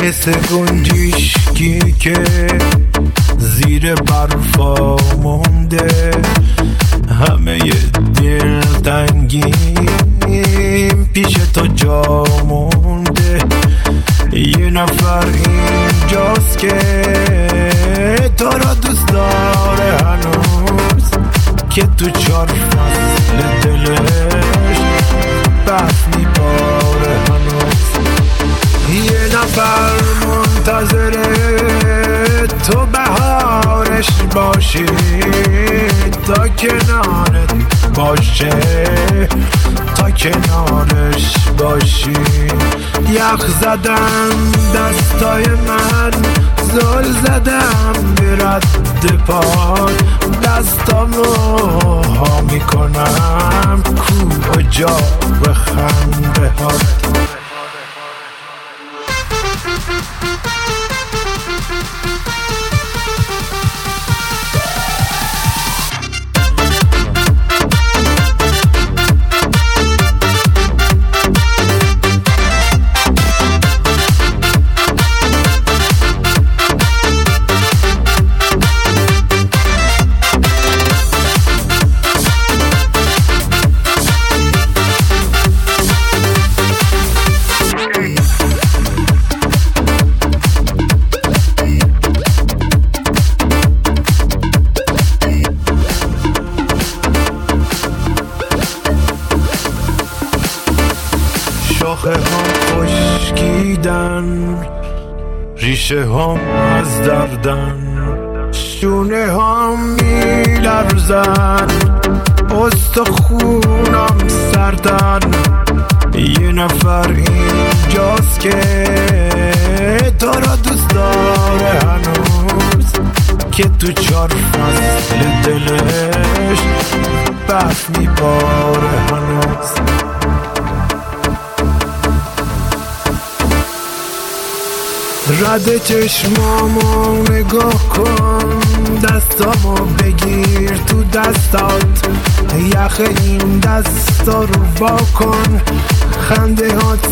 حس گنجشکی که زیر برفا مونده، همه دلتنگیم پیش تو جا مونده. یه نفر اینجاست که تو را دوست داره هنوز، که تو 4 فصل دلش برف میباره هنوز. یه نفر منتظره تو بهارش باشی، تا کنارت باشه، تا کنارش باشی. یخ زدم دستای من، زل زدم به رد پای، دستامو ها میکنم کجا به خنده هات. شاخه هم خشکیدن، ریشه هم از دردن، شونه هم میلرزن، استخونم سردن. یه نفر اینجاست که تو را دوست داره هنوز، که تو 4 فصل دلش برف میباره هنوز. رد چشمامو نگاه کن، دستامو بگیر تو دستات، یخ این دستا رو وا کن. خنده هات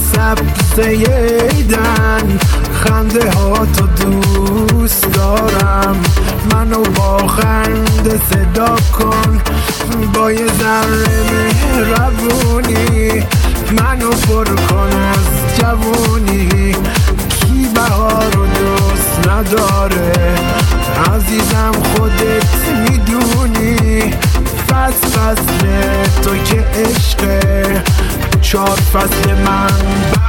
سبزیدن، خنده هاتو دوست دارم، منو با خنده صدا کن. با یه ذره مهربونی منو پر کن از جوونی. کی بهار رو دوست نداره عزیزم، خودت میدونی. فصل تو که عشقه، 4 فصل من